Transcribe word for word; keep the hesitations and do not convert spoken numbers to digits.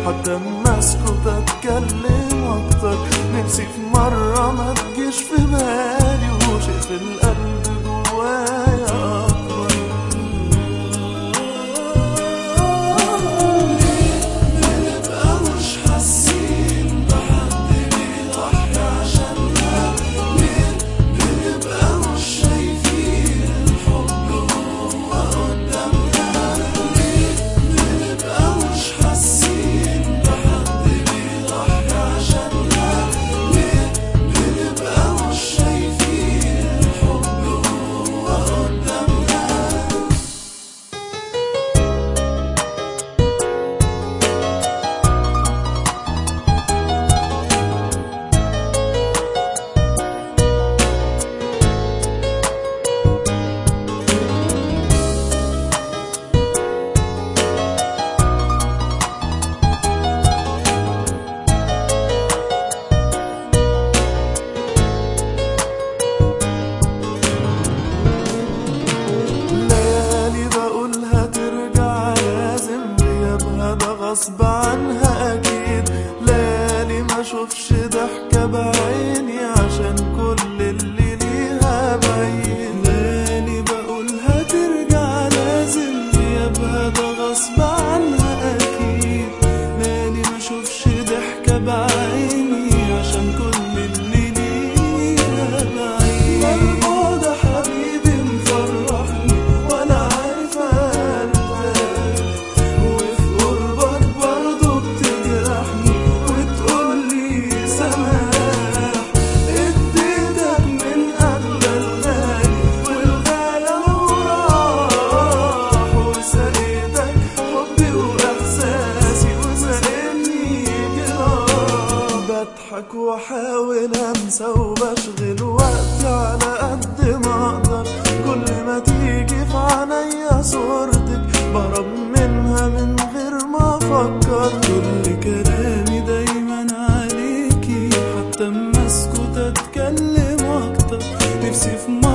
حتى اما اسكت اتكلم اكتر. نفسي في مرة ما تجيش في بالي وشيء في القلب جوايا اكبر. ليه بنبقى مش حاسين بحد بيضحي عشاننا؟ ليه بنبقى مش شايفين الحب هو قدامنا؟ ليه بنبقى مش حاسين بحد بيضحي عشاننا؟ ليه بنبقى مش شايفين الحب هو قدامنا؟ ليالي بقولها ترجع لازم غيابها ده غصب عنها اكيد. ليالي ما اشوفش ضحكة بعيني عشان كل اللي ليها بعيد. ليالي بقولها ترجع لازم غيابها ده غصب عنها اكيد. ليالي ما اشوفش ضحكة بعيني عشان كل اللي ليها بعيد. البعد حبيبي مفرحني وانا عارفة ارتاح، وفي قربك برضه بتجرحني وتقولي سماح. اديتك من اغلى الغالي والغالى وراح، وسقيتك حبي واحساسي وسقني جراح. بضحك واحاول انسى وبشغل وقتي على قد ما اقدر. كل ما تيجي في عينيا صورتك بهرب منها من غير ما افكر. كل كلامي دايما عليكي حتى اما اسكت اتكلم اكتر. نفسي في